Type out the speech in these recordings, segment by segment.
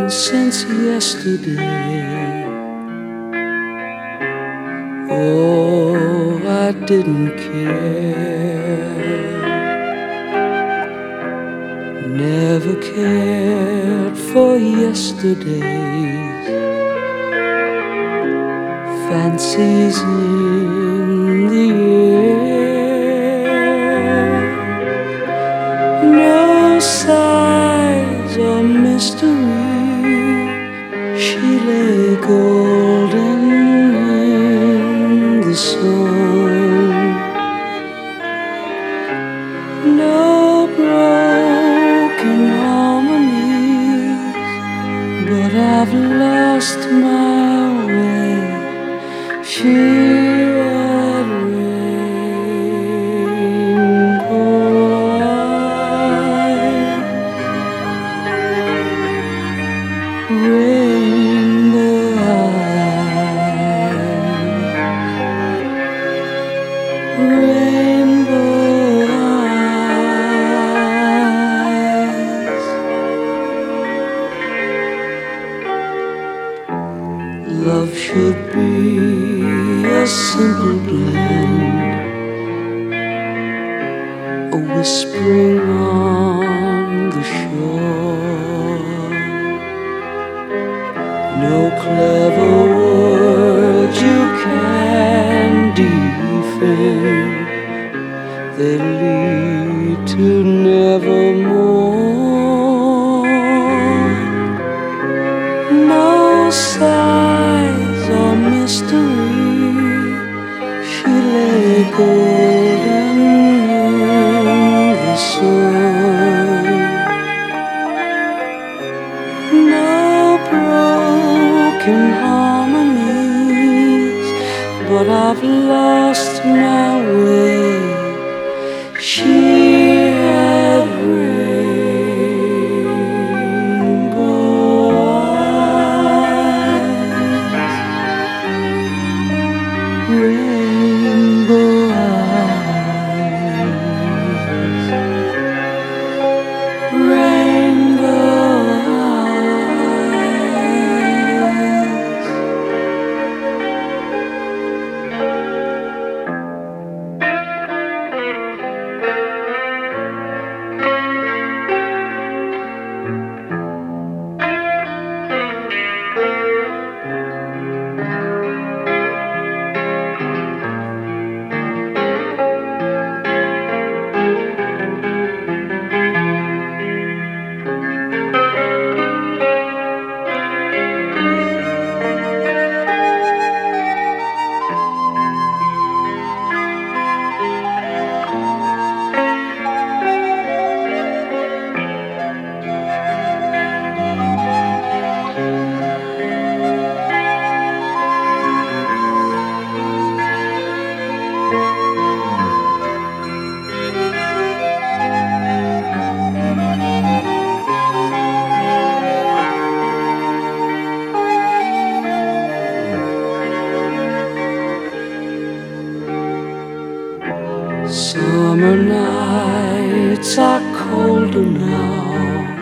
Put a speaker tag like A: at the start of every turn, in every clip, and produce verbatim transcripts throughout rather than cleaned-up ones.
A: since yesterday. Oh, I didn't care, never cared for yesterday's fancies in the air. No sighs or mystery, she lay golden in the sun. No broken harmonies, but I've lost my way. She had rainbow eyes, rainbow eyes, rainbow eyes. Love should be a simple blend, a whispering on the shore. No clever words you can defend, they lead to nevermore. No sighs or mystery, she lay golden in the sun. No broken harmonies, but I've lost my way. She had rainbow eyes, rainbow eyes, rainbow eyes. Summer nights are colder now,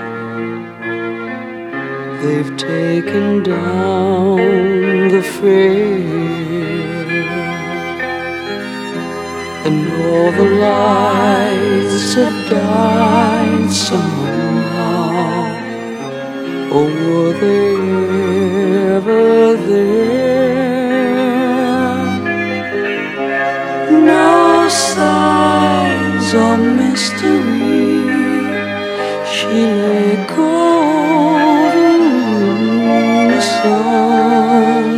A: they've taken down the fair, and all the lights have died somehow. Or were they ever there? No sighs or mystery, she lay golden in the sun.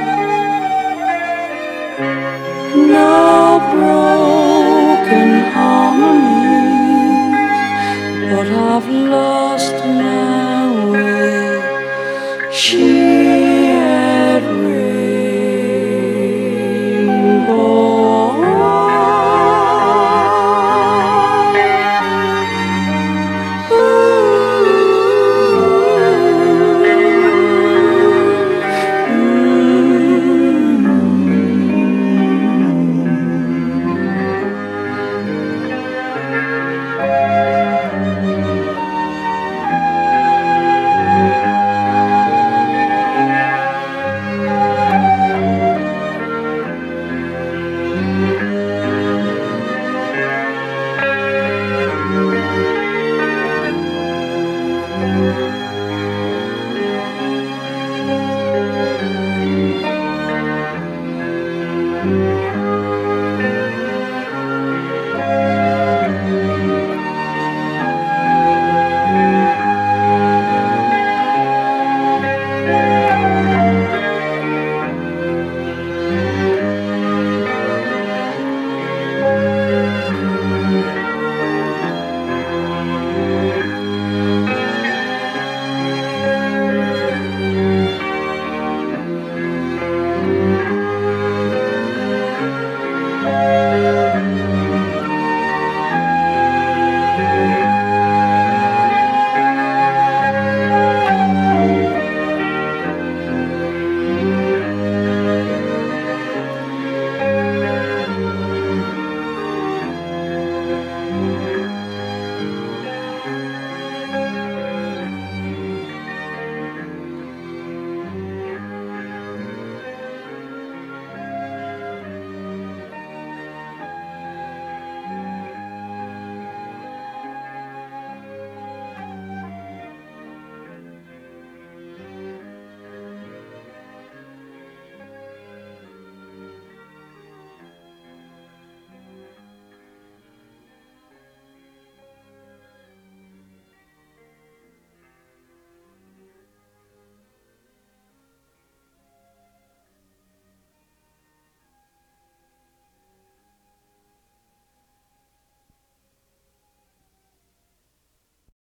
A: No broken harmonies, but I've lost my way. She